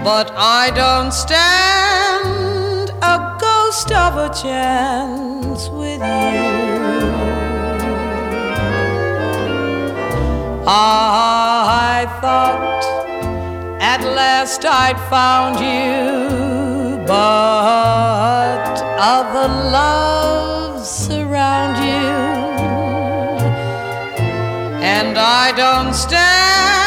but I don't stand a ghost of a chance with you. I thought at last I'd found you, but other loves surround you, and I don't stand